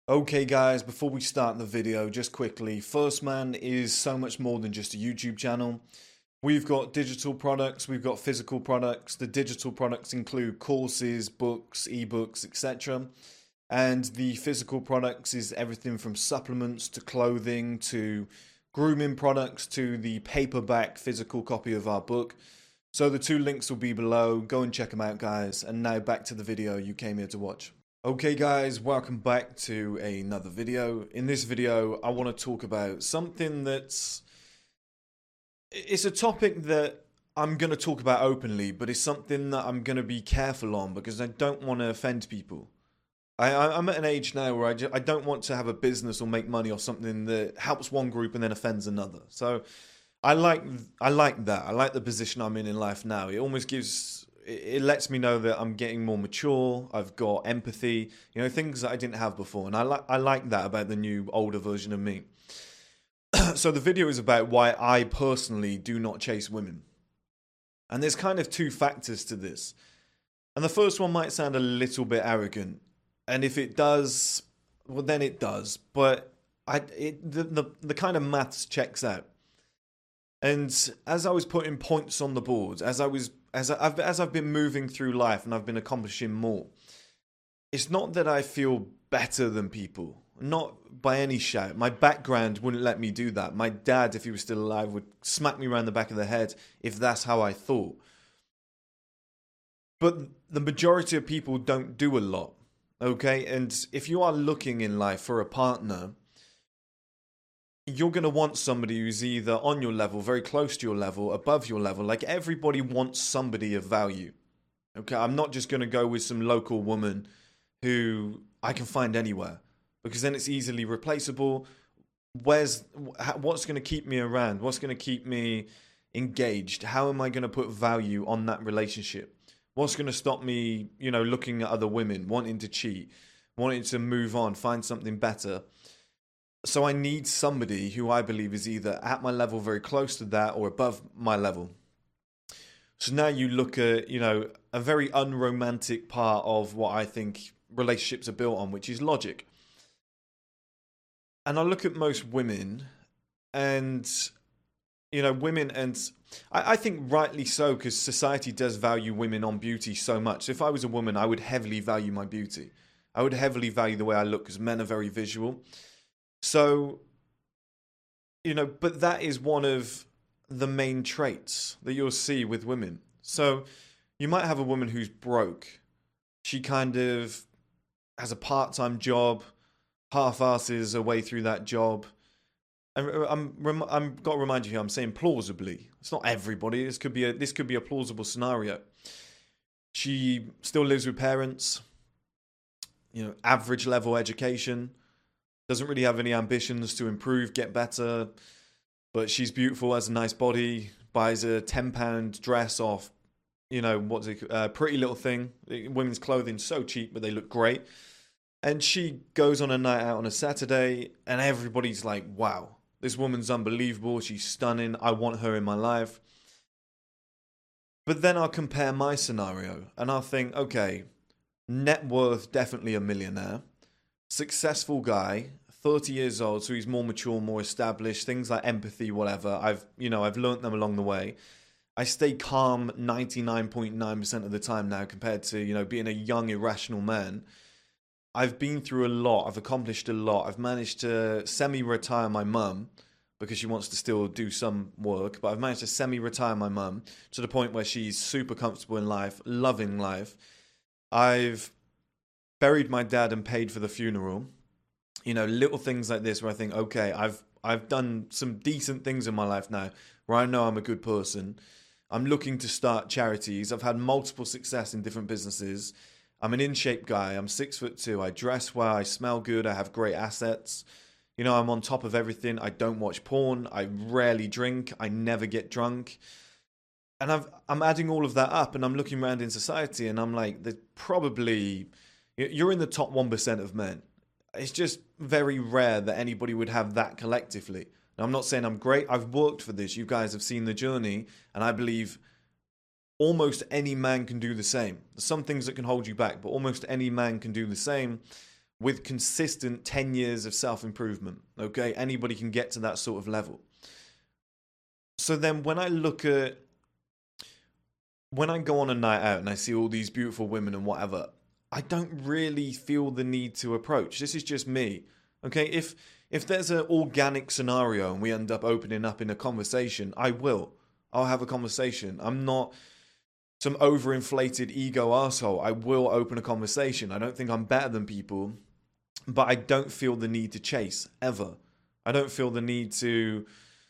Okay guys, before we start the video, just quickly, First Man is so much more than just a YouTube channel. We've got digital products, we've got physical products. The digital products include courses, books, ebooks, etc. And the physical products is everything from supplements to clothing to grooming products to the paperback physical copy of our book. So the two links will be below. Go and check them out, guys. And now back to the video you came here to watch. Okay guys, welcome back to another video. In this video, I want to talk about something it's a topic that I'm going to talk about openly, but it's something that I'm going to be careful on because I don't want to offend people. I'm at an age now where I don't want to have a business or make money off something that helps one group and then offends another. So I like that. I like the position I'm in life now. It almost gives it lets me know that I'm getting more mature. I've got empathy, things that I didn't have before, and I like that about the new older version of me. So the video is about why I personally do not chase women, and there's kind of two factors to this. And the first one might sound a little bit arrogant, and if it does, well then it does. But the kind of maths checks out. And as I was putting points on the board, as I've been moving through life and I've been accomplishing more, it's not that I feel better than people, not by any shout. My background wouldn't let me do that. My dad, if he was still alive, would smack me around the back of the head if that's how I thought. But the majority of people don't do a lot, okay? And if you are looking in life for a partner, you're going to want somebody who's either on your level, very close to your level, above your level. Like everybody wants somebody of value. Okay, I'm not just going to go with some local woman who I can find anywhere because then it's easily replaceable. What's going to keep me around? What's going to keep me engaged? How am I going to put value on that relationship? What's going to stop me, looking at other women, wanting to cheat, wanting to move on, find something better? So I need somebody who I believe is either at my level, very close to that, or above my level. So now you look at, a very unromantic part of what I think relationships are built on, which is logic. And I look at most women and, I think rightly so, because society does value women on beauty so much. So if I was a woman, I would heavily value my beauty. I would heavily value the way I look because men are very visual. So, but that is one of the main traits that you'll see with women. So, you might have a woman who's broke. She kind of has a part-time job, half-asses her way through that job. I'm got to remind you here, I'm saying plausibly. It's not everybody. This could be a plausible scenario. She still lives with parents, average level education. Doesn't really have any ambitions to improve, get better, but she's beautiful, has a nice body, buys a £10 dress off, what's it, Pretty Little Thing. Women's clothing so cheap, but they look great. And she goes on a night out on a Saturday, and everybody's like, wow, this woman's unbelievable, she's stunning, I want her in my life. But then I'll compare my scenario, and I'll think, okay, net worth definitely a millionaire, successful guy, 30 years old, so he's more mature, more established, things like empathy, whatever. I've learnt them along the way. I stay calm 99.9% of the time now compared to, being a young, irrational man. I've been through a lot. I've accomplished a lot. I've managed to semi-retire my mum because she wants to still do some work, but I've managed to semi-retire my mum to the point where she's super comfortable in life, loving life. I've buried my dad and paid for the funeral. Little things like this where I think, okay, I've done some decent things in my life now where I know I'm a good person. I'm looking to start charities. I've had multiple success in different businesses. I'm an in-shape guy. I'm 6'2". I dress well. I smell good. I have great assets. I'm on top of everything. I don't watch porn. I rarely drink. I never get drunk. And I'm adding all of that up, and I'm looking around in society, and I'm like, there's probably you're in the top 1% of men. It's just very rare that anybody would have that collectively. Now, I'm not saying I'm great. I've worked for this. You guys have seen the journey, and I believe almost any man can do the same. There's some things that can hold you back, but almost any man can do the same. with consistent 10 years of self-improvement. Okay, anybody can get to that sort of level. So then when I go on a night out and I see all these beautiful women and whatever, I don't really feel the need to approach. This is just me. Okay, if there's an organic scenario and we end up opening up in a conversation, I'll have a conversation. I'm not some overinflated ego arsehole. I will open a conversation. I don't think I'm better than people, but I don't feel the need to chase, ever. I don't feel the need to,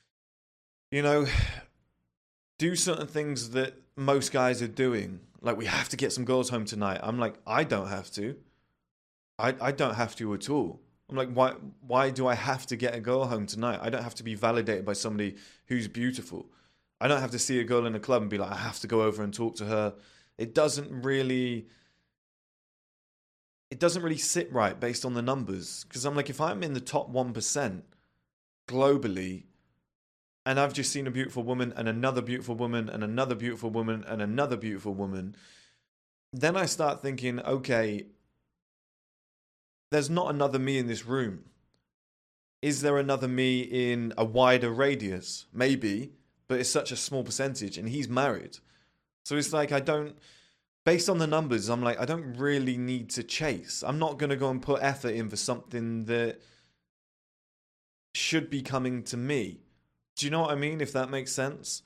do certain things that most guys are doing. Like, we have to get some girls home tonight. I'm like, I don't have to. I don't have to at all. I'm like, why do I have to get a girl home tonight? I don't have to be validated by somebody who's beautiful. I don't have to see a girl in a club and be like, I have to go over and talk to her. It doesn't really sit right based on the numbers. Because I'm like, if I'm in the top 1% globally, and I've just seen a beautiful woman and another beautiful woman and another beautiful woman and another beautiful woman, then I start thinking, okay, there's not another me in this room. Is there another me in a wider radius? Maybe, but it's such a small percentage, and he's married. So it's like, based on the numbers, I'm like, I don't really need to chase. I'm not going to go and put effort in for something that should be coming to me. Do you know what I mean? If that makes sense.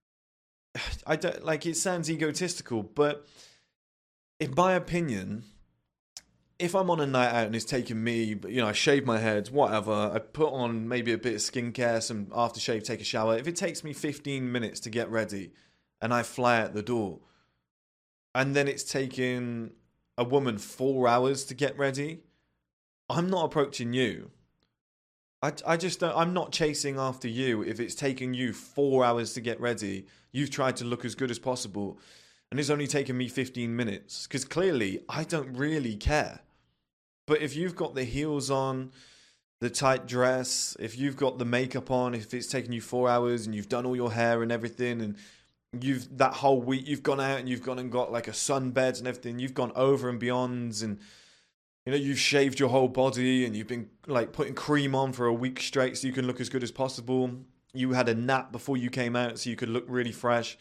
I don't like, it sounds egotistical, but in my opinion, if I'm on a night out and it's taking me, I shave my head, whatever, I put on maybe a bit of skincare, some aftershave, take a shower. If it takes me 15 minutes to get ready and I fly out the door, and then it's taking a woman 4 hours to get ready, I'm not approaching you. I just don't, I'm not chasing after you if it's taking you 4 hours to get ready. You've tried to look as good as possible and it's only taken me 15 minutes, because clearly I don't really care. But if you've got the heels on, the tight dress, if you've got the makeup on, if it's taken you 4 hours and you've done all your hair and everything, and that whole week you've gone out and you've gone and got like a sunbed and everything, you've gone over and beyond, and you've shaved your whole body and you've been like putting cream on for a week straight so you can look as good as possible. You had a nap before you came out so you could look really fresh.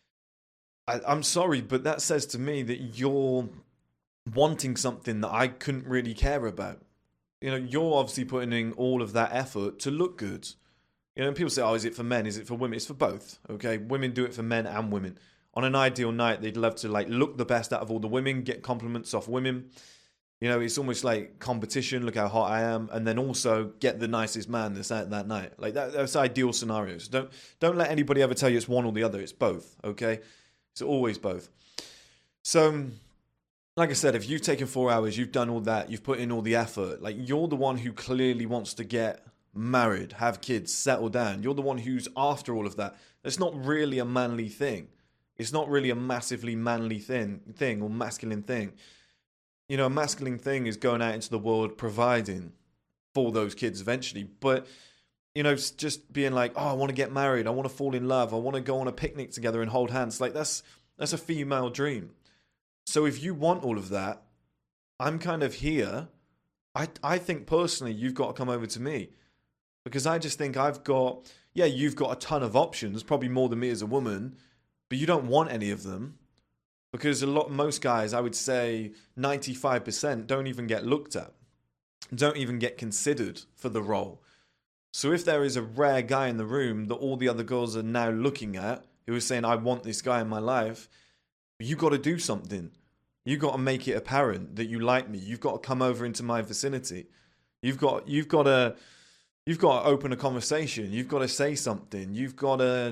I'm sorry, but that says to me that you're wanting something that I couldn't really care about. You're obviously putting in all of that effort to look good. People say, oh, is it for men? Is it for women? It's for both, okay? Women do it for men and women. On an ideal night, they'd love to like look the best out of all the women, get compliments off women. It's almost like competition. Look how hot I am, and then also get the nicest man that's out that night. Like that's ideal scenarios. Don't let anybody ever tell you it's one or the other. It's both. Okay, it's always both. So, like I said, if you've taken 4 hours, you've done all that, you've put in all the effort. Like, you're the one who clearly wants to get married, have kids, settle down. You're the one who's after all of that. It's not really a manly thing. It's not really a massively manly thing or masculine thing. A masculine thing is going out into the world providing for those kids eventually. But, just being like, oh, I want to get married. I want to fall in love. I want to go on a picnic together and hold hands. Like, that's a female dream. So if you want all of that, I'm kind of here. I think personally, you've got to come over to me. Because I just think you've got a ton of options, probably more than me as a woman, but you don't want any of them. Because most guys, I would say 95%, don't even get looked at, don't even get considered for the role. So if there is a rare guy in the room that all the other girls are now looking at, who is saying, I want this guy in my life, you got to do something. You got to make it apparent that you like me. You've got to come over into my vicinity. You've got to open a conversation. You've got to say something. You've got to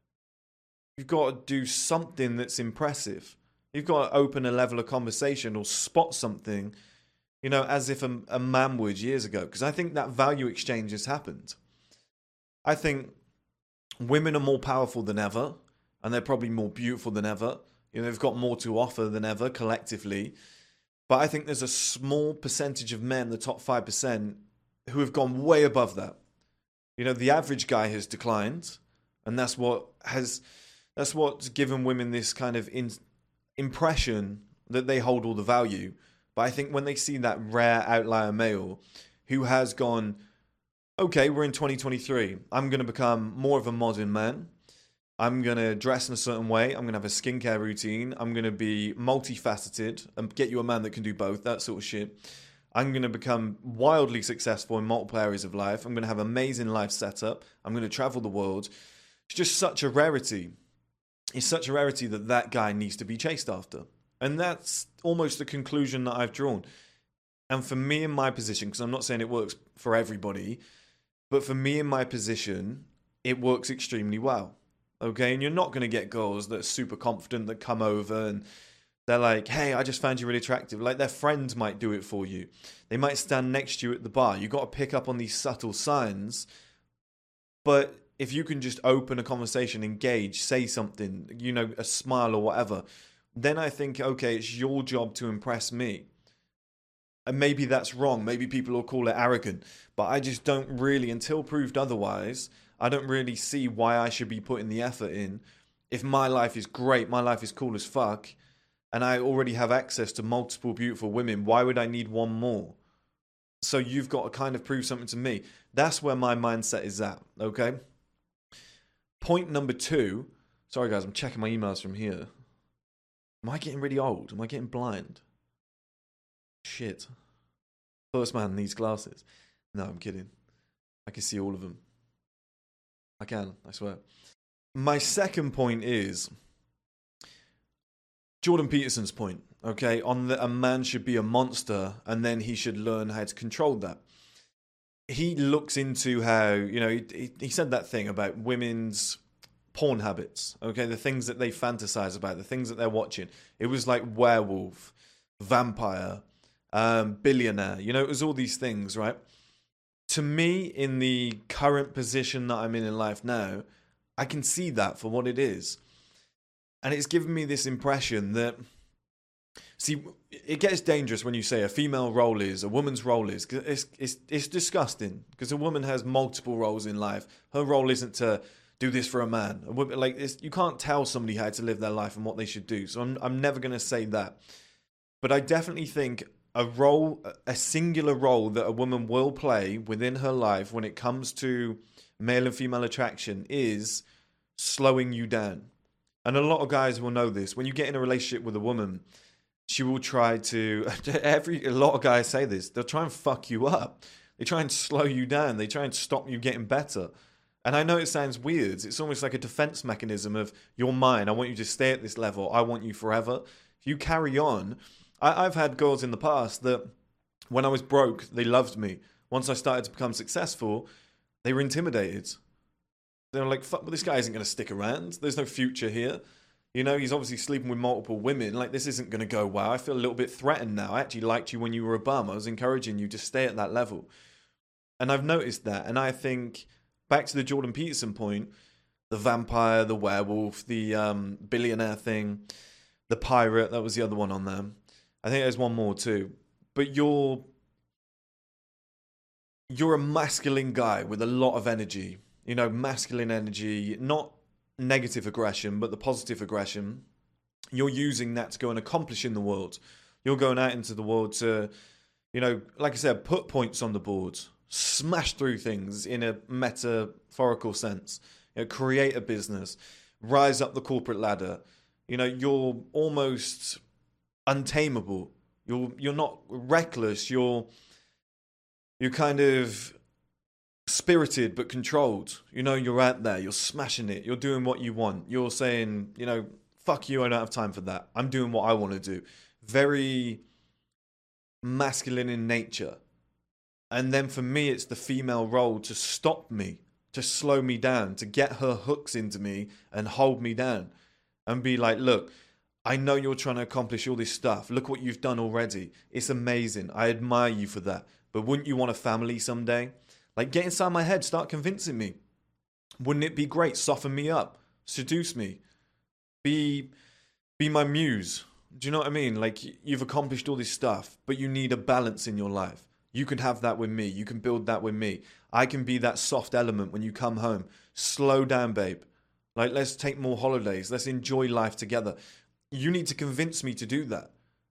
do something that's impressive. You've got to open a level of conversation or spot something, as if a man would years ago. Because I think that value exchange has happened. I think women are more powerful than ever, and they're probably more beautiful than ever. They've got more to offer than ever collectively. But I think there's a small percentage of men, the top 5%, who have gone way above that. The average guy has declined, and that's what's given women this kind of impression that they hold all the value. But I think when they see that rare outlier male who has gone, okay, we're in 2023. I'm going to become more of a modern man. I'm going to dress in a certain way. I'm going to have a skincare routine. I'm going to be multifaceted and get you a man that can do both, that sort of shit. I'm going to become wildly successful in multiple areas of life. I'm going to have amazing life setup. I'm going to travel the world. It's just such a rarity. It's such a rarity that that guy needs to be chased after. And that's almost the conclusion that I've drawn. And for me in my position, because I'm not saying it works for everybody, but for me in my position, it works extremely well. Okay, and you're not going to get girls that are super confident that come over and they're like, hey, I just found you really attractive. Like their friends might do it for you. They might stand next to you at the bar. You've got to pick up on these subtle signs. But if you can just open a conversation, engage, say something, you know, a smile or whatever, then I think, okay, it's your job to impress me. And maybe that's wrong. Maybe people will call it arrogant. But I just don't really, until proved otherwise, I don't really see why I should be putting the effort in. If my life is great, my life is cool as fuck, and I already have access to multiple beautiful women, why would I need one more? So you've got to kind of prove something to me. That's where my mindset is at, okay? Point number 2. Sorry guys, I'm checking my emails from here. Am I getting really old? Am I getting blind? Shit. First man needs glasses. No, I'm kidding. I can see all of them. I can, I swear. My second point is Jordan Peterson's point, okay, on that a man should be a monster and then he should learn how to control that. He looks into how, you know, he said that thing about women's porn habits, okay, the things that they fantasize about, the things that they're watching. It was like werewolf, vampire, billionaire, you know, it was all these things, right? To me, in the current position that I'm in life now, I can see that for what it is. And it's given me this impression that, see, it gets dangerous when you say a female role is, a woman's role is. It's disgusting, because a woman has multiple roles in life. Her role isn't to do this for a man. A woman, like, you can't tell somebody how to live their life and what they should do. So I'm never going to say that. But I definitely think a singular role that a woman will play within her life when it comes to male and female attraction is slowing you down. And a lot of guys will know this. When you get in a relationship with a woman, she will try to, a lot of guys say this, they'll try and fuck you up. They try and slow you down. They try and stop you getting better. And I know it sounds weird. It's almost like a defense mechanism of, you're mine. I want you to stay at this level. I want you forever. If you carry on, I've had girls in the past that when I was broke, they loved me. Once I started to become successful, they were intimidated. They were like, fuck, well, this guy isn't going to stick around. There's no future here. You know, he's obviously sleeping with multiple women. Like, this isn't going to go well. I feel a little bit threatened now. I actually liked you when you were a bum. I was encouraging you to stay at that level. And I've noticed that. And I think, back to the Jordan Peterson point, the vampire, the werewolf, the billionaire thing, the pirate, that was the other one on there. I think there's one more too. But you're a masculine guy with a lot of energy. You know, masculine energy, not negative aggression, but the positive aggression. You're using that to go and accomplish in the world. You're going out into the world to, you know, like I said, put points on the board, smash through things in a metaphorical sense, you know, create a business, rise up the corporate ladder. You know, you're almost untamable. You're not reckless. You're kind of spirited but controlled. You know, you're out there. You're smashing it. You're doing what you want. You're saying, you know, fuck you. I don't have time for that. I'm doing what I want to do. Very masculine in nature. And then for me, it's the female role to stop me, to slow me down, to get her hooks into me and hold me down and be like, look, I know you're trying to accomplish all this stuff. Look what you've done already. It's amazing. I admire you for that. But wouldn't you want a family someday? Like, get inside my head. Start convincing me. Wouldn't it be great? Soften me up. Seduce me. Be my muse. Do you know what I mean? Like, you've accomplished all this stuff, but you need a balance in your life. You can have that with me. You can build that with me. I can be that soft element when you come home. Slow down, babe. Like, let's take more holidays. Let's enjoy life together. You need to convince me to do that.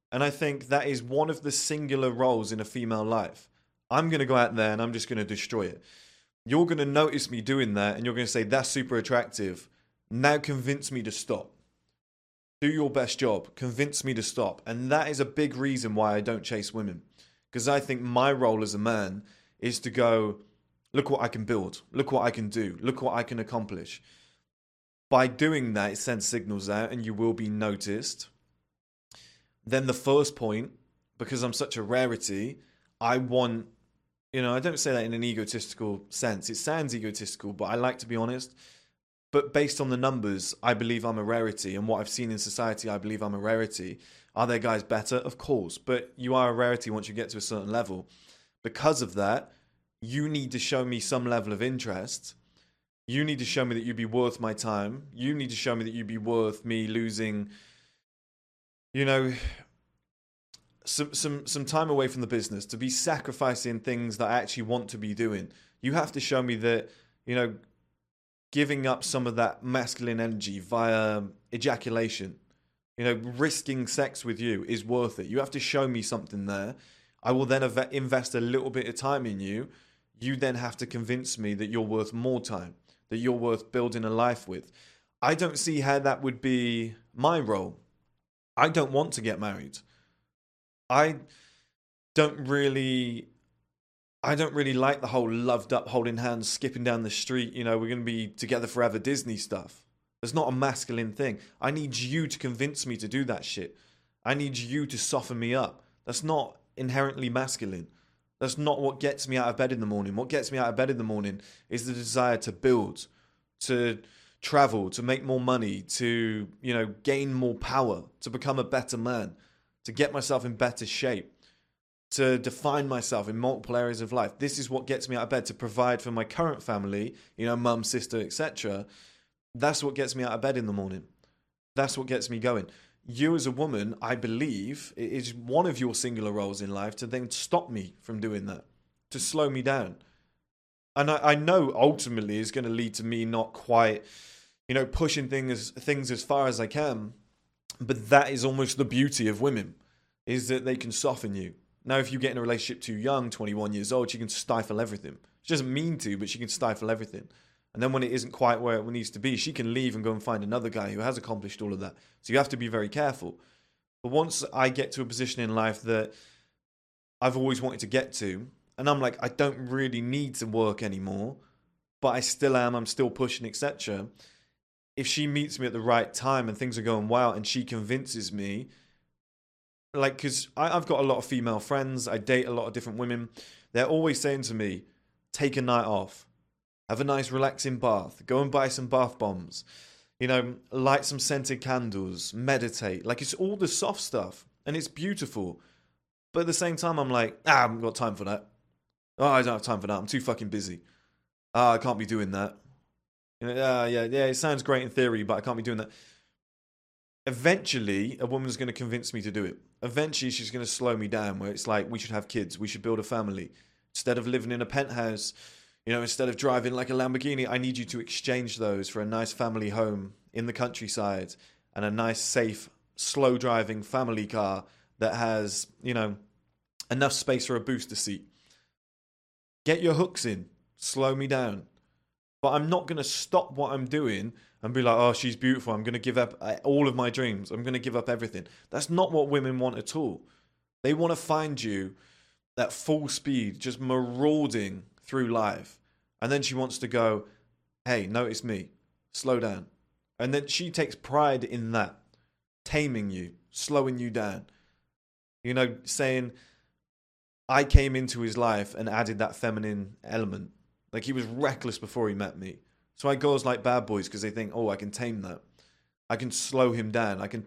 And I think that is one of the singular roles in a female life. I'm going to go out there and I'm just going to destroy it. You're going to notice me doing that and you're going to say, that's super attractive. Now convince me to stop. Do your best job. Convince me to stop. And that is a big reason why I don't chase women. Because I think my role as a man is to go, look what I can build. Look what I can do. Look what I can accomplish. By doing that, it sends signals out and you will be noticed. Then the first point, because I'm such a rarity, I want, I don't say that in an egotistical sense. It sounds egotistical, but I like to be honest. But based on the numbers, I believe I'm a rarity. And what I've seen in society, I believe I'm a rarity. Are there guys better? Of course. But you are a rarity once you get to a certain level. Because of that, you need to show me some level of interest. You need to show me that you'd be worth my time. You need to show me that you'd be worth me losing, some time away from the business, to be sacrificing things that I actually want to be doing. You have to show me that, giving up some of that masculine energy via ejaculation, risking sex with you is worth it. You have to show me something there. I will then invest a little bit of time in you. You then have to convince me that you're worth more time, that you're worth building a life with. I don't see how that would be my role. I don't want to get married. I don't really like the whole loved up, holding hands, skipping down the street, we're going to be together forever Disney stuff. That's not a masculine thing. I need you to convince me to do that shit. I need you to soften me up. That's not inherently masculine. That's not what gets me out of bed in the morning. What gets me out of bed in the morning is the desire to build, to travel, to make more money, to, gain more power, to become a better man, to get myself in better shape, to define myself in multiple areas of life. This is what gets me out of bed, to provide for my current family, mum, sister, etc. That's what gets me out of bed in the morning. That's what gets me going. You as a woman, I believe, it is one of your singular roles in life to then stop me from doing that, to slow me down. And I know ultimately it's going to lead to me not quite, pushing things as far as I can. But that is almost the beauty of women, is that they can soften you. Now, if you get in a relationship too young, 21 years old, she can stifle everything. She doesn't mean to, but she can stifle everything. And then when it isn't quite where it needs to be, she can leave and go and find another guy who has accomplished all of that. So you have to be very careful. But once I get to a position in life that I've always wanted to get to, and I'm like, I don't really need to work anymore, but I still am, I'm still pushing, etc. If she meets me at the right time and things are going well and she convinces me, because I've got a lot of female friends, I date a lot of different women, they're always saying to me, take a night off, have a nice relaxing bath, go and buy some bath bombs, light some scented candles, meditate. Like, it's all the soft stuff and it's beautiful. But at the same time, I'm like, I haven't got time for that. Oh, I don't have time for that. I'm too fucking busy. I can't be doing that. Yeah, it sounds great in theory, but I can't be doing that. Eventually, a woman's going to convince me to do it. Eventually, she's going to slow me down, where it's like, we should have kids, we should build a family. Instead of living in a penthouse, instead of driving like a Lamborghini, I need you to exchange those for a nice family home in the countryside and a nice, safe, slow-driving family car that has, enough space for a booster seat. Get your hooks in. Slow me down. But I'm not going to stop what I'm doing and be like, oh, she's beautiful. I'm going to give up all of my dreams. I'm going to give up everything. That's not what women want at all. They want to find you at full speed, just marauding through life. And then she wants to go, hey, notice me. Slow down. And then she takes pride in that. Taming you. Slowing you down. Saying, I came into his life and added that feminine element. Like, he was reckless before he met me. So I girls like bad boys because they think, oh, I can tame that. I can slow him down. I can,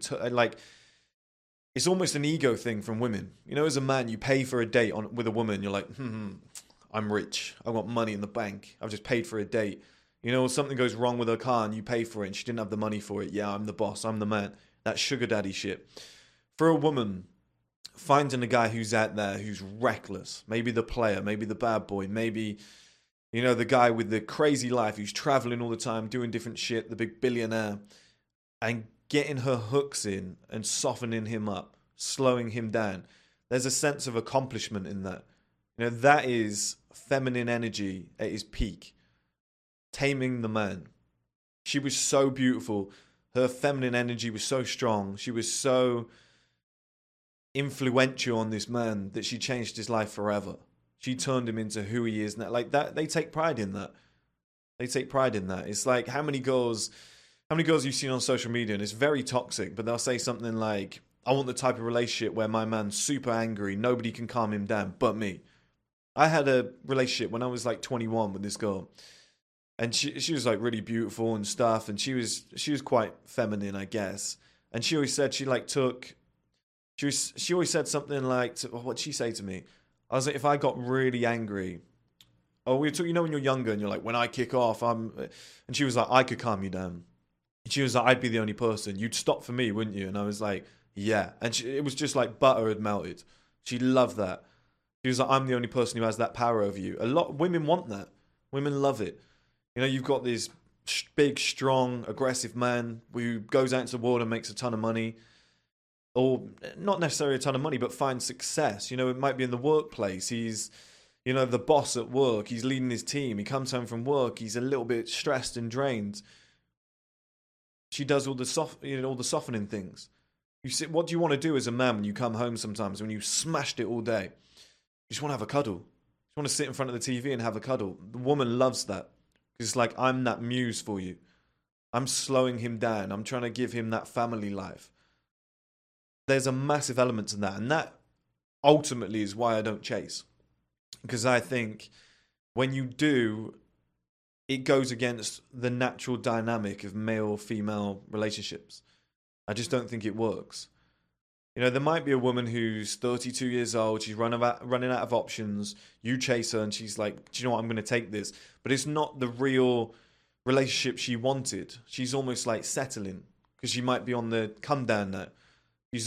it's almost an ego thing from women. As a man, you pay for a date with a woman. You're like, I'm rich. I want money in the bank. I've just paid for a date. Something goes wrong with her car and you pay for it and she didn't have the money for it. Yeah, I'm the boss. I'm the man. That sugar daddy shit. For a woman, finding a guy who's out there, who's reckless, maybe the player, maybe the bad boy, maybe, the guy with the crazy life who's traveling all the time, doing different shit, the big billionaire, and getting her hooks in and softening him up, slowing him down. There's a sense of accomplishment in that. You know, that is feminine energy at its peak. Taming the man. She was so beautiful. Her feminine energy was so strong. She was so influential on this man that she changed his life forever. She turned him into who he is now. Like that, they take pride in that. They take pride in that. It's like how many girls you've seen on social media, and it's very toxic, but they'll say something like, I want the type of relationship where my man's super angry, nobody can calm him down but me. I had a relationship when I was like 21 with this girl, and she was like really beautiful and stuff, and she was quite feminine, I guess. And she always said she always said something like, what'd she say to me? I was like, if I got really angry, oh, we were talking, you know, when you're younger and you're like, when I kick off, and she was like, I could calm you down. She was like, I'd be the only person. You'd stop for me, wouldn't you? And I was like, yeah. And it was just like butter had melted. She loved that. She was like, I'm the only person who has that power over you. A lot of women want that. Women love it. You know, you've got this big, strong, aggressive man who goes out into the world and makes a ton of money. Or not necessarily a ton of money, but finds success. You know, it might be in the workplace. He's, you know, the boss at work. He's leading his team. He comes home from work. He's a little bit stressed and drained. She does all the softening things. What do you want to do as a man when you come home sometimes, when you smashed it all day? You just want to have a cuddle. You just want to sit in front of the TV and have a cuddle. The woman loves that. Because it's like, I'm that muse for you. I'm slowing him down. I'm trying to give him that family life. There's a massive element to that. And that ultimately is why I don't chase. Because I think when you do, it goes against the natural dynamic of male-female relationships. I just don't think it works. You know, there might be a woman who's 32 years old, she's running out of options, you chase her and she's like, do you know what, I'm going to take this. But it's not the real relationship she wanted. She's almost like settling, because she might be on the come down now. She's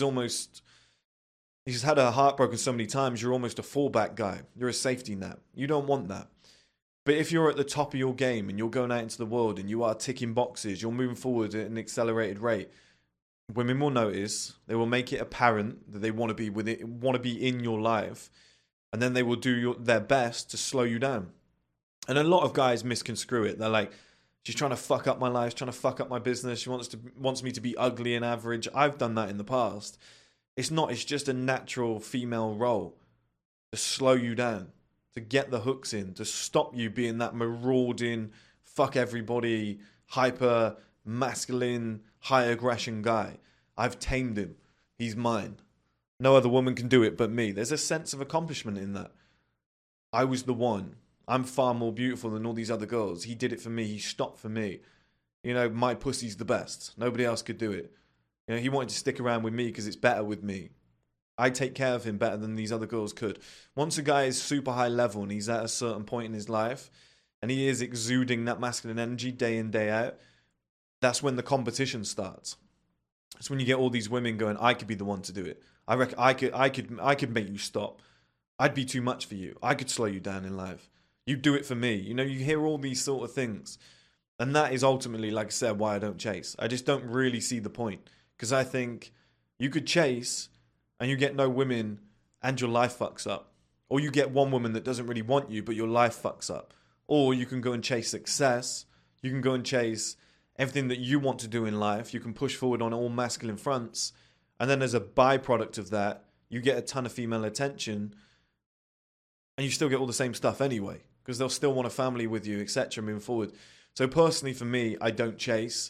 had her heart broken so many times, you're almost a fallback guy. You're a safety net. You don't want that. But if you're at the top of your game and you're going out into the world and you are ticking boxes, you're moving forward at an accelerated rate, women will notice. They will make it apparent that they want to be with it, want to be in your life, and then they will do their best to slow you down. And a lot of guys misconstrue it. They're like, she's trying to fuck up my life, trying to fuck up my business. She wants me to be ugly and average. I've done that in the past. It's not. It's just a natural female role to slow you down, to get the hooks in, to stop you being that marauding, fuck everybody, hyper masculine, high aggression guy. I've tamed him. He's mine. No other woman can do it but me. There's a sense of accomplishment in that. I was the one. I'm far more beautiful than all these other girls. He did it for me. He stopped for me. You know, my pussy's the best. Nobody else could do it. You know, he wanted to stick around with me because it's better with me. I take care of him better than these other girls could. Once a guy is super high level and he's at a certain point in his life and he is exuding that masculine energy day in, day out, that's when the competition starts. It's when you get all these women going, I could be the one to do it. I reckon I could make you stop. I'd be too much for you. I could slow you down in life. You do it for me. You know, you hear all these sort of things. And that is ultimately, like I said, why I don't chase. I just don't really see the point. Because I think you could chase and you get no women and your life fucks up. Or you get one woman that doesn't really want you, but your life fucks up. Or you can go and chase success. You can go and chase everything that you want to do in life. You can push forward on all masculine fronts. And then as a byproduct of that, you get a ton of female attention. And you still get all the same stuff anyway. Because they'll still want a family with you, etc. moving forward. So personally for me, I don't chase.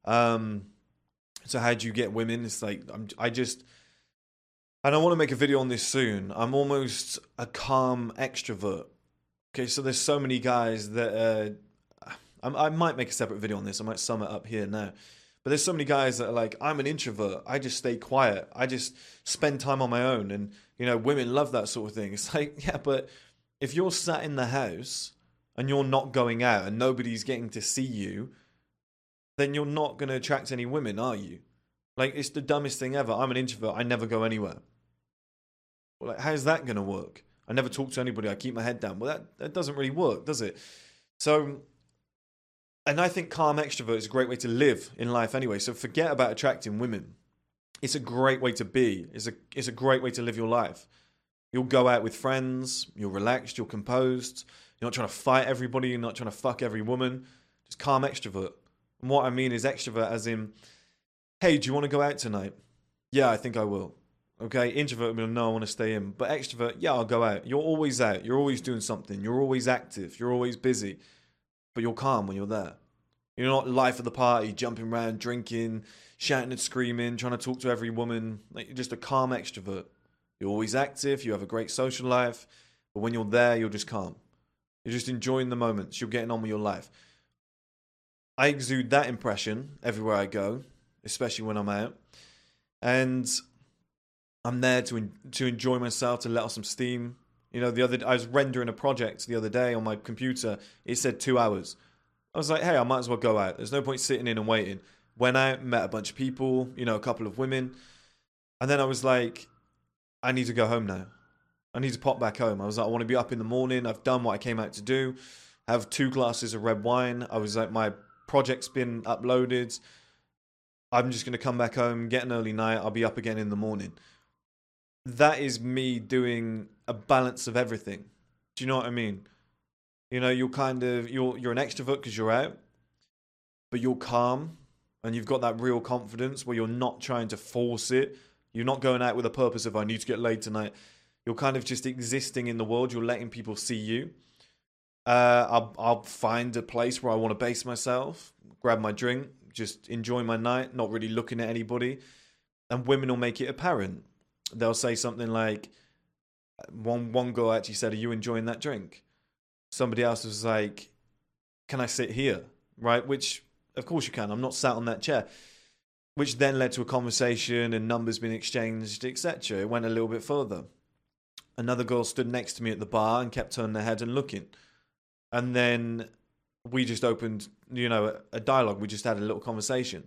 So how do you get women? It's like, and I want to make a video on this soon. I'm almost a calm extrovert. Okay, so there's so many guys that, I might make a separate video on this. I might sum it up here now. But there's so many guys that are like, I'm an introvert. I just stay quiet. I just spend time on my own. And, you know, women love that sort of thing. It's like, yeah, but if you're sat in the house and you're not going out and nobody's getting to see you, then you're not going to attract any women, are you? Like, it's the dumbest thing ever. I'm an introvert. I never go anywhere. Well, like, how's that going to work? I never talk to anybody. I keep my head down. Well, that doesn't really work, does it? So, and I think calm extrovert is a great way to live in life anyway. So forget about attracting women. it's a great way to be. It's a great way to live your life. You'll go out with friends, you're relaxed, you're composed, you're not trying to fight everybody, you're not trying to fuck every woman. Just calm extrovert. And what I mean is extrovert as in, hey, do you want to go out tonight? Yeah, I think I will. Okay, introvert will be like, no, I want to stay in. But extrovert, yeah, I'll go out. You're always out. You're always doing something. You're always active. You're always busy. But you're calm when you're there. You're not life of the party, jumping around, drinking, shouting and screaming, trying to talk to every woman. Like, you're just a calm extrovert. You're always active. You have a great social life. But when you're there, you're just calm. You're just enjoying the moments. You're getting on with your life. I exude that impression everywhere I go, especially when I'm out. And I'm there to enjoy myself, to let off some steam. You know, I was rendering a project the other day on my computer. It said 2 hours. I was like, hey, I might as well go out. There's no point sitting in and waiting. Went out, met a bunch of people, you know, a couple of women. And then I was like, I need to go home now. I need to pop back home. I was like, I want to be up in the morning. I've done what I came out to do. Have 2 glasses of red wine. I was like, my project's been uploaded. I'm just going to come back home, get an early night. I'll be up again in the morning. That is me doing a balance of everything. Do you know what I mean? You know, you're an extrovert because you're out, but you're calm and you've got that real confidence where you're not trying to force it. You're not going out with a purpose of, I need to get laid tonight. You're kind of just existing in the world. You're letting people see you. I'll find a place where I want to base myself, grab my drink, just enjoy my night, not really looking at anybody. And women will make it apparent. They'll say something like, one girl actually said, are you enjoying that drink? Somebody else was like, can I sit here? Right? Which, of course you can. I'm not sat on that chair. Which then led to a conversation and numbers being exchanged, etc. It went a little bit further. Another girl stood next to me at the bar and kept turning her head and looking. And then we just opened, you know, a dialogue. We just had a little conversation.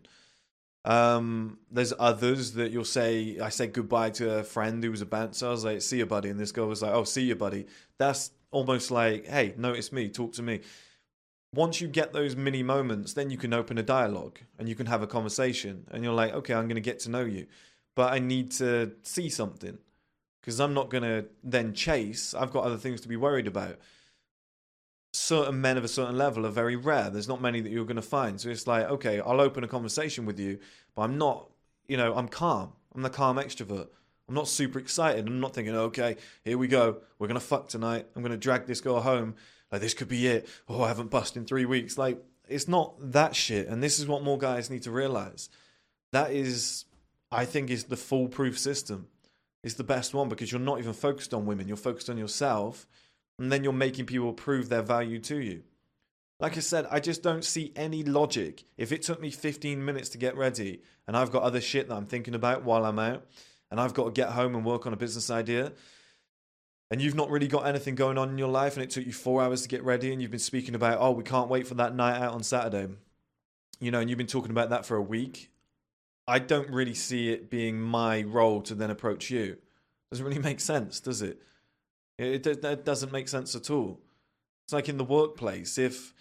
There's others that you'll say, I said goodbye to a friend who was a bouncer. I was like, see you, buddy. And this girl was like, oh, see you, buddy. That's almost like, hey, notice me, talk to me. Once you get those mini moments, then you can open a dialogue and you can have a conversation. And you're like, okay, I'm going to get to know you. But I need to see something because I'm not going to then chase. I've got other things to be worried about. Certain men of a certain level are very rare. There's not many that you're going to find. So it's like, okay, I'll open a conversation with you, but I'm not, you know, I'm calm. I'm the calm extrovert. I'm not super excited. I'm not thinking, okay, here we go. We're going to fuck tonight. I'm going to drag this girl home. Like, this could be it. Oh, I haven't busted in 3 weeks. Like, it's not that shit. And this is what more guys need to realize. That is, I think, is the foolproof system. It's the best one because you're not even focused on women. You're focused on yourself. And then you're making people prove their value to you. Like I said, I just don't see any logic. If it took me 15 minutes to get ready and I've got other shit that I'm thinking about while I'm out and I've got to get home and work on a business idea and you've not really got anything going on in your life and it took you 4 hours to get ready and you've been speaking about, oh, we can't wait for that night out on Saturday, you know, and you've been talking about that for a week, I don't really see it being my role to then approach you. Doesn't really make sense, does it? That doesn't make sense at all. It's like in the workplace. If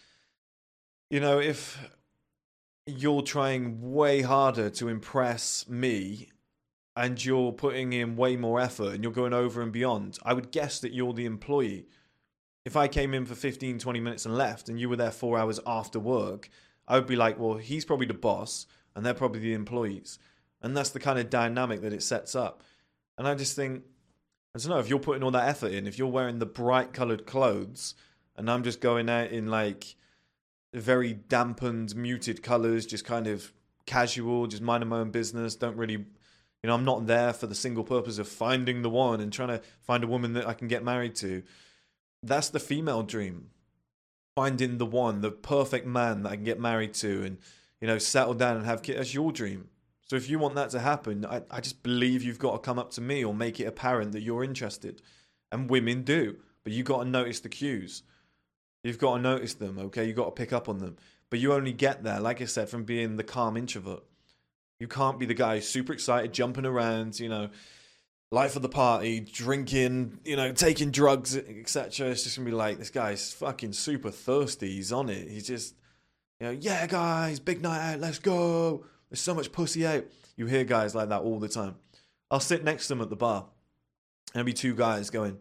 you're trying way harder to impress me and you're putting in way more effort and you're going over and beyond, I would guess that you're the employee. If I came in for 15, 20 minutes and left and you were there 4 hours after work, I would be like, well, he's probably the boss and they're probably the employees. And that's the kind of dynamic that it sets up. And I just think, I don't know, if you're putting all that effort in, if you're wearing the bright coloured clothes and I'm just going out in like very dampened, muted colours, just kind of casual, just minding my own business, don't really, you know, I'm not there for the single purpose of finding the one and trying to find a woman that I can get married to. That's the female dream. Finding the one, the perfect man that I can get married to and, you know, settle down and have kids. That's your dream. So if you want that to happen, I just believe you've got to come up to me or make it apparent that you're interested. And women do. But you've got to notice the cues. You've got to notice them, okay? You've got to pick up on them. But you only get there, like I said, from being the calm introvert. You can't be the guy who's super excited, jumping around, you know, life of the party, drinking, you know, taking drugs, etc. It's just going to be like, this guy's fucking super thirsty. He's on it. He's just, you know, yeah, guys, big night out, let's go. There's so much pussy out. You hear guys like that all the time. I'll sit next to them at the bar, and there'll be two guys going,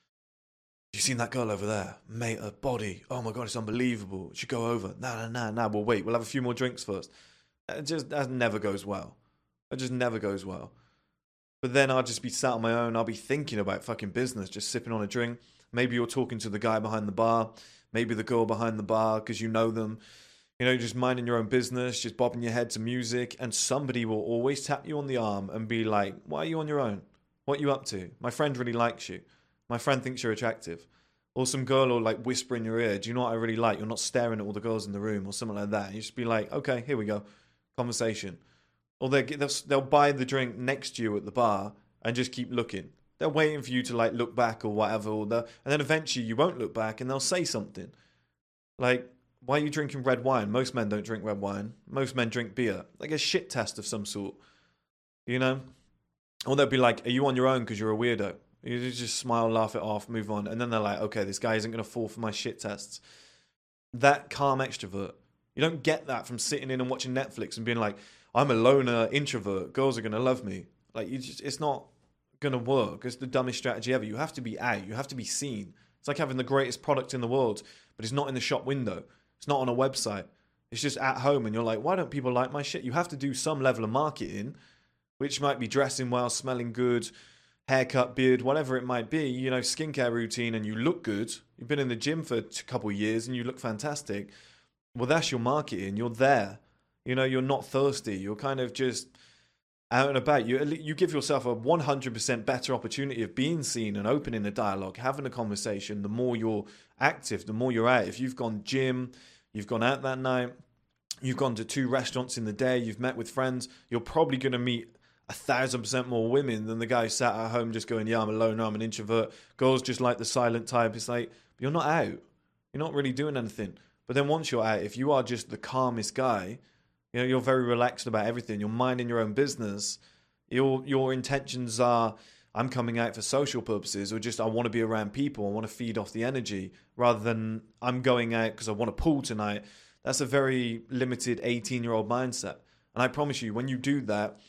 you seen that girl over there? Mate, her body. Oh my God, it's unbelievable. Should go over. Nah. We'll wait. We'll have a few more drinks first. That never goes well. It just never goes well. But then I'll just be sat on my own. I'll be thinking about fucking business, just sipping on a drink. Maybe you're talking to the guy behind the bar. Maybe the girl behind the bar because you know them. You know, just minding your own business, just bobbing your head to music. And somebody will always tap you on the arm and be like, why are you on your own? What are you up to? My friend really likes you. My friend thinks you're attractive. Or some girl will like whisper in your ear, do you know what I really like? You're not staring at all the girls in the room or something like that. And you just be like, okay, here we go. Conversation. Or they'll buy the drink next to you at the bar and just keep looking. They're waiting for you to like look back or whatever. And then eventually you won't look back and they'll say something. Like, why are you drinking red wine? Most men don't drink red wine. Most men drink beer. Like a shit test of some sort. You know? Or they'll be like, are you on your own because you're a weirdo? You just smile, laugh it off, move on. And then they're like, okay, this guy isn't going to fall for my shit tests. That calm extrovert. You don't get that from sitting in and watching Netflix and being like, I'm a loner introvert. Girls are going to love me. Like, it's not going to work. It's the dumbest strategy ever. You have to be out. You have to be seen. It's like having the greatest product in the world, but it's not in the shop window. It's not on a website. It's just at home. And you're like, why don't people like my shit? You have to do some level of marketing, which might be dressing well, smelling good, haircut, beard, whatever it might be, you know, skincare routine, and you look good. You've been in the gym for a couple of years and you look fantastic. Well, that's your marketing. You're there. You know, you're not thirsty. You're kind of just out and about. You give yourself a 100% better opportunity of being seen and opening a dialogue, having a conversation. The more you're active, the more you're out. If you've gone gym, you've gone out that night, you've gone to 2 restaurants in the day, you've met with friends, you're probably going to meet 1,000% more women than the guy sat at home just going, yeah, I'm a loner, I'm an introvert. Girls just like the silent type. It's like, you're not out. You're not really doing anything. But then once you're out, if you are just the calmest guy, you know, you're very relaxed about everything. You're minding your own business. Your intentions are, I'm coming out for social purposes, or just I want to be around people. I want to feed off the energy, rather than I'm going out because I want to pool tonight. That's a very limited 18-year-old mindset. And I promise you, when you do that,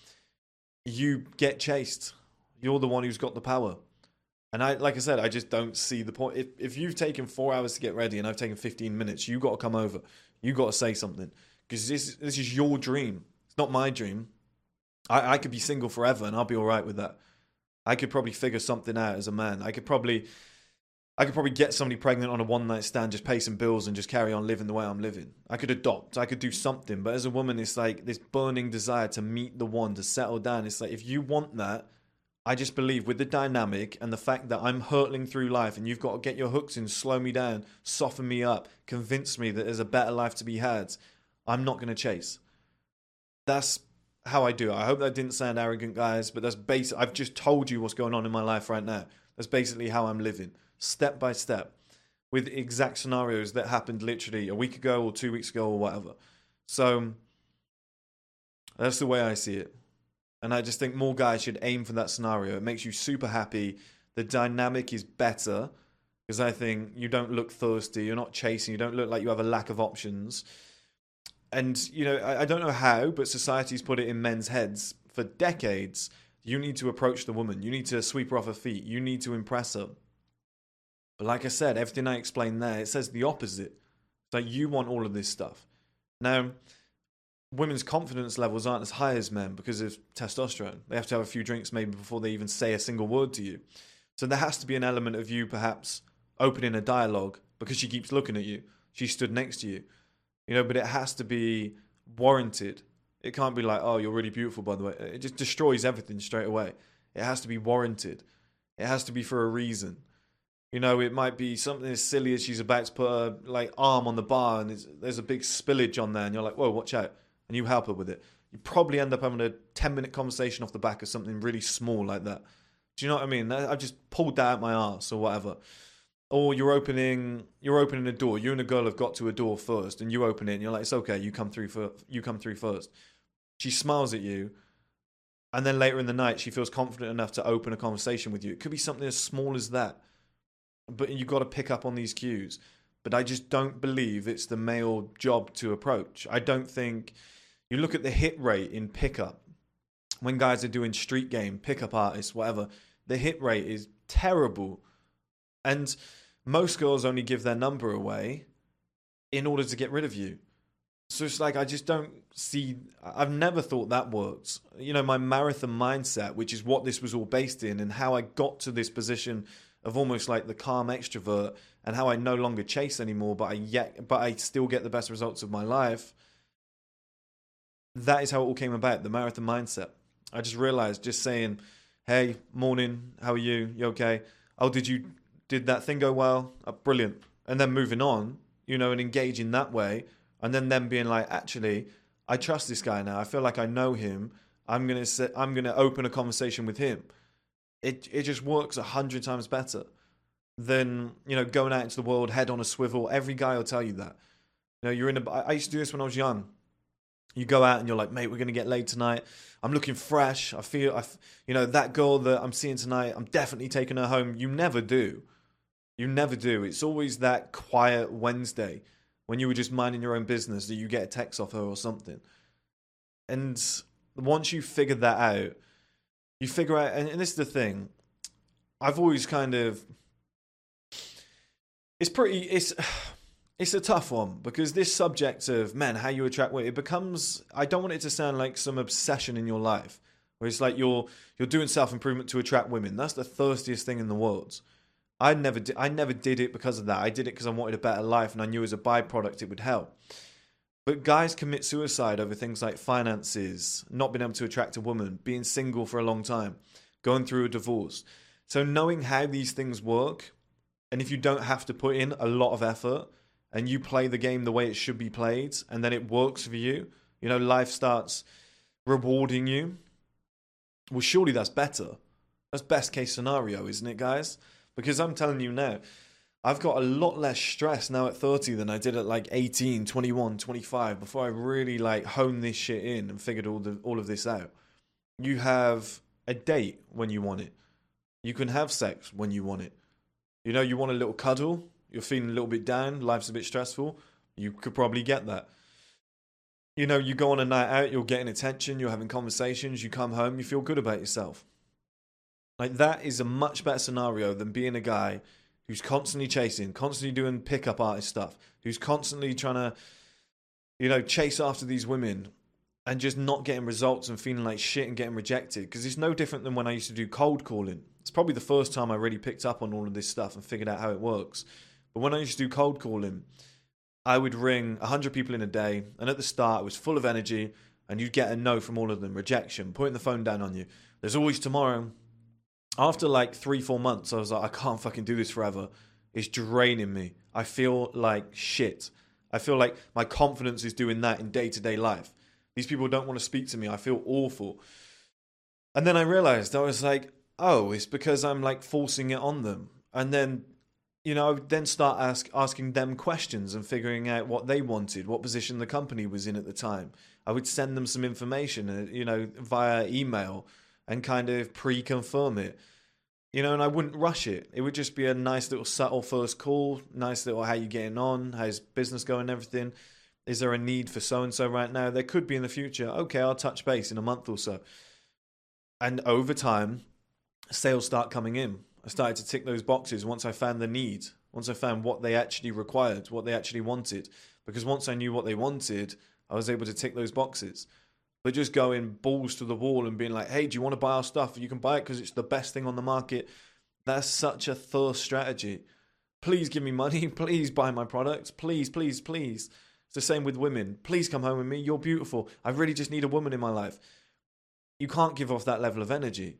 you get chased. You're the one who's got the power. And like I said, I just don't see the point. If you've taken 4 hours to get ready and I've taken 15 minutes, you got to come over. You got to say something. Because this is your dream. It's not my dream. I could be single forever and I'll be all right with that. I could probably figure something out as a man. I could probably get somebody pregnant on a one-night stand, just pay some bills and just carry on living the way I'm living. I could adopt. I could do something. But as a woman, it's like this burning desire to meet the one, to settle down. It's like, if you want that, I just believe with the dynamic and the fact that I'm hurtling through life and you've got to get your hooks in, slow me down, soften me up, convince me that there's a better life to be had, I'm not going to chase. That's how I do it. I hope that didn't sound arrogant, guys, but that's basic. I've just told you what's going on in my life right now. That's basically how I'm living, step by step, with exact scenarios that happened literally a week ago or 2 weeks ago or whatever. So that's the way I see it. And I just think more guys should aim for that scenario. It makes you super happy. The dynamic is better because I think you don't look thirsty. You're not chasing. You don't look like you have a lack of options. And, you know, I don't know how, but society's put it in men's heads for decades. You need to approach the woman. You need to sweep her off her feet. You need to impress her. But like I said, everything I explained there, it says the opposite. It's like you want all of this stuff. Now, women's confidence levels aren't as high as men because of testosterone. They have to have a few drinks maybe before they even say a single word to you. So there has to be an element of you perhaps opening a dialogue because she keeps looking at you. She stood next to you. You know, but it has to be warranted. It can't be like, oh, you're really beautiful, by the way. It just destroys everything straight away. It has to be warranted. It has to be for a reason. You know, it might be something as silly as she's about to put her like arm on the bar and there's a big spillage on there and you're like, whoa, watch out. And you help her with it. You probably end up having a 10-minute conversation off the back of something really small like that. Do you know what I mean? I've just pulled that out my arse or whatever. Or you're opening a door. You and a girl have got to a door first, and you open it, and you're like, "It's okay. You come through first." She smiles at you, and then later in the night, she feels confident enough to open a conversation with you. It could be something as small as that, but you've got to pick up on these cues. But I just don't believe it's the male job to approach. I don't think You look at the hit rate in pickup. When guys are doing street game, pickup artists, whatever, the hit rate is terrible. And most girls only give their number away in order to get rid of you. So it's like, I just don't see, I've never thought that works. You know, my marathon mindset, which is what this was all based in, and how I got to this position of almost like the calm extrovert, and how I no longer chase anymore, but I still get the best results of my life. That is how it all came about, the marathon mindset. I just realized, just saying, hey, morning, how are you? You okay? Oh, did that thing go well? Oh, brilliant. And then moving on, you know, and engaging that way. And then them being like, actually, I trust this guy now. I feel like I know him. I'm gonna open a conversation with him. It just works 100 times better than, you know, going out into the world, head on a swivel. Every guy will tell you that. You know, I used to do this when I was young. You go out and you're like, mate, we're going to get laid tonight. I'm looking fresh. You know, that girl that I'm seeing tonight, I'm definitely taking her home. You never do. You never do. It's always that quiet Wednesday when you were just minding your own business that you get a text off her or something. And once you figure that out, you figure out, and this is the thing, I've always kind of, it's a tough one, because this subject of, man, how you attract women, it becomes, I don't want it to sound like some obsession in your life, where it's like you're doing self-improvement to attract women. That's the thirstiest thing in the world. I never did it because of that. I did it because I wanted a better life, and I knew as a byproduct it would help. But guys commit suicide over things like finances, not being able to attract a woman, being single for a long time, going through a divorce. So knowing how these things work, and if you don't have to put in a lot of effort, and you play the game the way it should be played, and then it works for you, you know, life starts rewarding you, well, surely that's better. That's best case scenario, isn't it, guys? Because I'm telling you now, I've got a lot less stress now at 30 than I did at like 18, 21, 25, before I really like honed this shit in and figured all of this out. You have a date when you want it. You can have sex when you want it. You know, you want a little cuddle, you're feeling a little bit down, life's a bit stressful, you could probably get that. You know, you go on a night out, you're getting attention, you're having conversations, you come home, you feel good about yourself. Like, that is a much better scenario than being a guy who's constantly chasing, constantly doing pickup artist stuff, who's constantly trying to, you know, chase after these women and just not getting results and feeling like shit and getting rejected. Because it's no different than when I used to do cold calling. It's probably the first time I really picked up on all of this stuff and figured out how it works. But when I used to do cold calling, I would ring 100 people in a day, and at the start it was full of energy, and you'd get a no from all of them, rejection, putting the phone down on you. There's always tomorrow. After like 3-4 months, I was like, I can't fucking do this forever. It's draining me. I feel like shit. I feel like my confidence is doing that in day-to-day life. These people don't want to speak to me. I feel awful. And then I realized, I was like, oh, it's because I'm like forcing it on them. And then, you know, I would then start asking them questions and figuring out what they wanted, what position the company was in at the time. I would send them some information, you know, via email and kind of pre-confirm it. You know, and I wouldn't rush it. It would just be a nice little subtle first call, nice little how you getting on, how's business going and everything. Is there a need for so-and-so right now? There could be in the future. Okay, I'll touch base in a month or so. And over time, sales start coming in. I started to tick those boxes once I found the need, once I found what they actually required, what they actually wanted. Because once I knew what they wanted, I was able to tick those boxes. But just going balls to the wall and being like, hey, do you want to buy our stuff? You can buy it because it's the best thing on the market. That's such a thirst strategy. Please give me money. Please buy my products. Please, please, please. It's the same with women. Please come home with me. You're beautiful. I really just need a woman in my life. You can't give off that level of energy.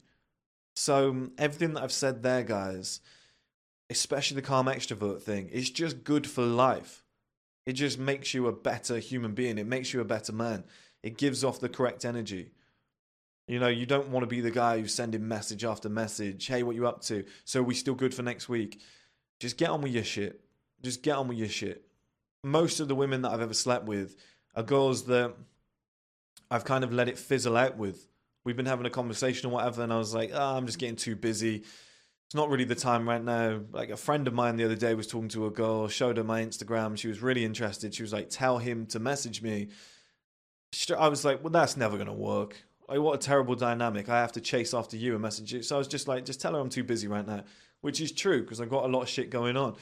So everything that I've said there, guys, especially the calm extrovert thing, it's just good for life. It just makes you a better human being. It makes you a better man. It gives off the correct energy. You know, you don't want to be the guy who's sending message after message. Hey, what you up to? So are we still good for next week? Just get on with your shit. Just get on with your shit. Most of the women that I've ever slept with are girls that I've kind of let it fizzle out with. We've been having a conversation or whatever, and I was like, I'm just getting too busy. It's not really the time right now. Like, a friend of mine the other day was talking to a girl, showed her my Instagram. She was really interested. She was like, tell him to message me. I was like, well, that's never going to work. Like, what a terrible dynamic. I have to chase after you and message you. So I was just like, just tell her I'm too busy right now, which is true because I've got a lot of shit going on.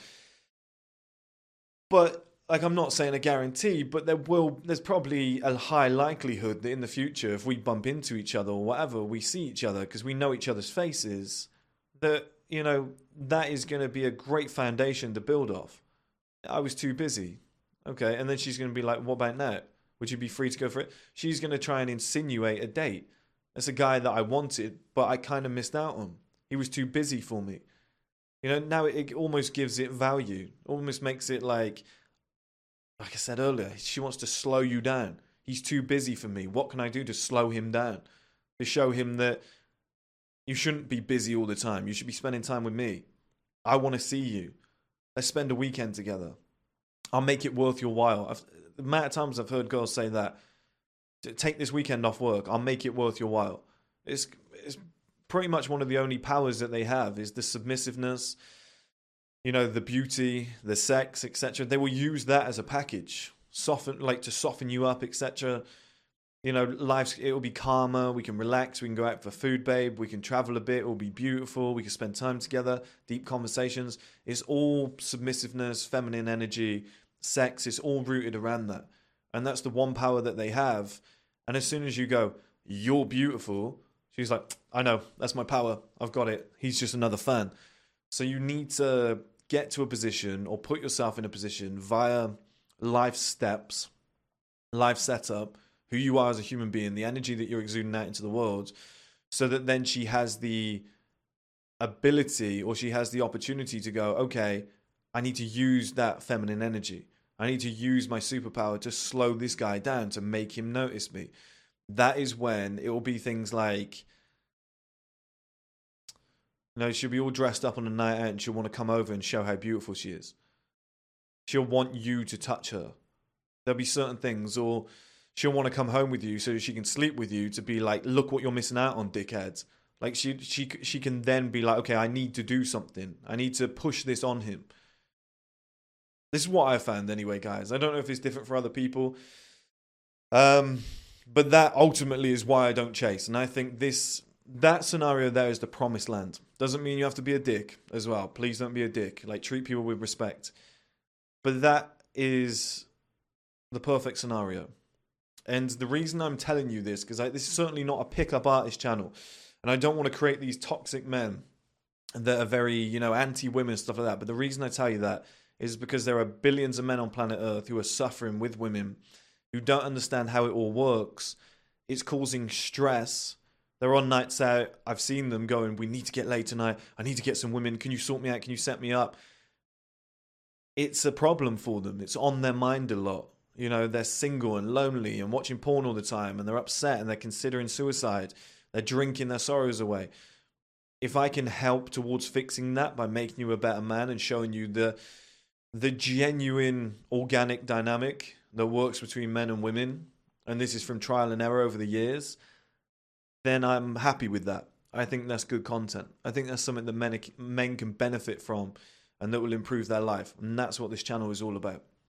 But like, I'm not saying a guarantee, but there's probably a high likelihood that in the future, if we bump into each other or whatever, we see each other because we know each other's faces, that, you know, that is going to be a great foundation to build off. I was too busy. Okay. And then she's going to be like, what about now? Would you be free to go for it? She's going to try and insinuate a date. That's a guy that I wanted, but I kind of missed out on. He was too busy for me. You know, now it almost gives it value. Almost makes it like I said earlier, she wants to slow you down. He's too busy for me. What can I do to slow him down? To show him that you shouldn't be busy all the time. You should be spending time with me. I want to see you. Let's spend a weekend together. I'll make it worth your while. The amount of times I've heard girls say that, take this weekend off work. I'll make it worth your while. It's pretty much one of the only powers that they have is the submissiveness, you know, the beauty, the sex, etc. They will use that as a package, to soften you up, etc. You know, it will be calmer. We can relax. We can go out for food, babe. We can travel a bit. It will be beautiful. We can spend time together, deep conversations. It's all submissiveness, feminine energy, sex. It's all rooted around that. And that's the one power that they have. And as soon as you go, you're beautiful, she's like, I know, that's my power. I've got it. He's just another fan. So you need to get to a position or put yourself in a position via life steps, life setup, who you are as a human being, the energy that you're exuding out into the world, so that then she has the ability or she has the opportunity to go, okay, I need to use that feminine energy. I need to use my superpower to slow this guy down, to make him notice me. That is when it will be things like, you know, she'll be all dressed up on a night out and she'll want to come over and show how beautiful she is. She'll want you to touch her. There'll be certain things, or she'll want to come home with you so that she can sleep with you to be like, look what you're missing out on, dickheads. Like she can then be like, okay, I need to do something. I need to push this on him. This is what I found anyway, guys. I don't know if it's different for other people. But that ultimately is why I don't chase. And I think that scenario there is the promised land. Doesn't mean you have to be a dick as well. Please don't be a dick. Like, treat people with respect. But that is the perfect scenario. And the reason I'm telling you this, because this is certainly not a pickup artist channel. And I don't want to create these toxic men that are very, you know, anti-women, stuff like that. But the reason I tell you that is because there are billions of men on planet Earth who are suffering with women, who don't understand how it all works. It's causing stress. They're on nights out. I've seen them going, we need to get laid tonight. I need to get some women. Can you sort me out? Can you set me up? It's a problem for them. It's on their mind a lot. You know, they're single and lonely and watching porn all the time, and they're upset and they're considering suicide. They're drinking their sorrows away. If I can help towards fixing that by making you a better man and showing you the genuine organic dynamic that works between men and women, and this is from trial and error over the years, then I'm happy with that. I think that's good content. I think that's something that men can benefit from and that will improve their life. And that's what this channel is all about.